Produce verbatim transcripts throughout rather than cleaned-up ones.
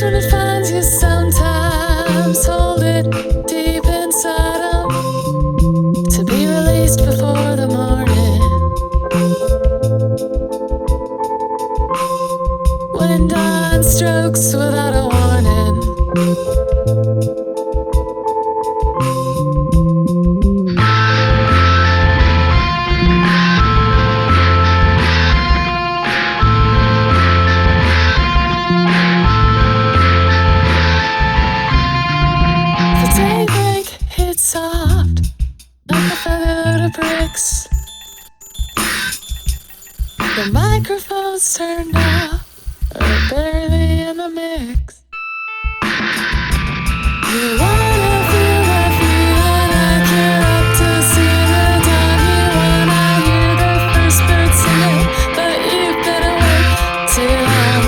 times when it finds you, sometimes hold it deep inside 'em to be released before the morning. When dawn strokes without a warning, the daybreak hits soft like a feather load of bricks. The microphone's turned off, or barely in the mix. You wanna feel that feeling like you're up to see the dawn. You wanna hear the first bird singing, but you've been awake too long.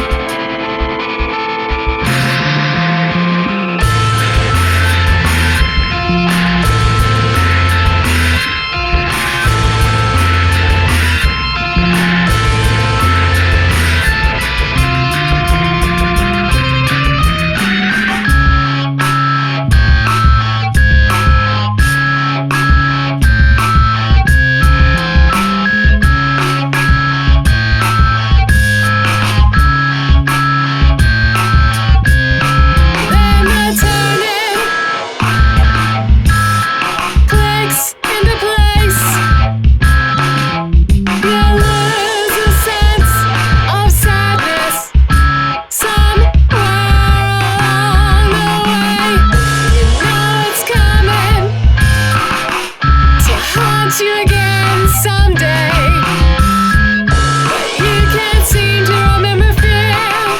You again someday, but you can't seem to remember fear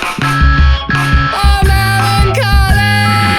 or melancholy.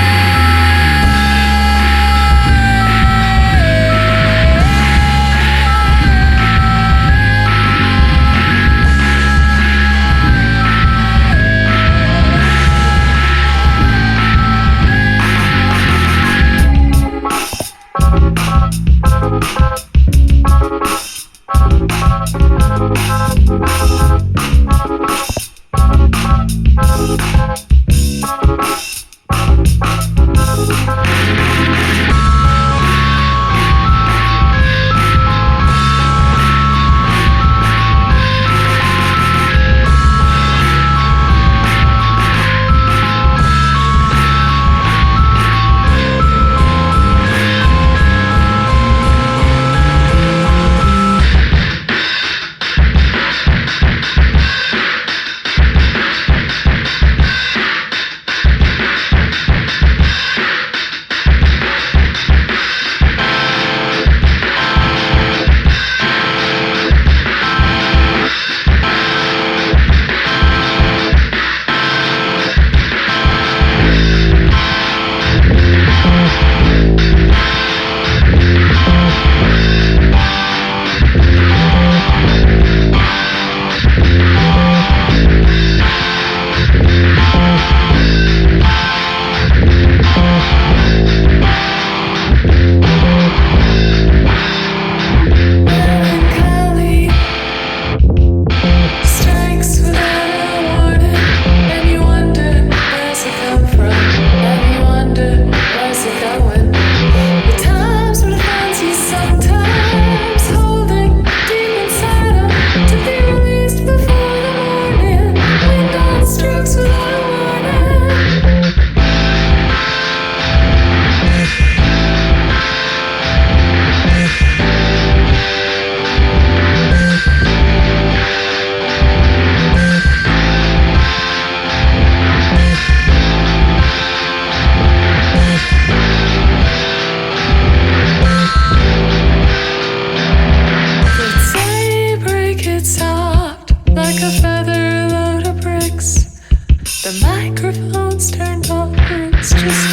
Like a feather load of bricks, the microphone's turned off, it's just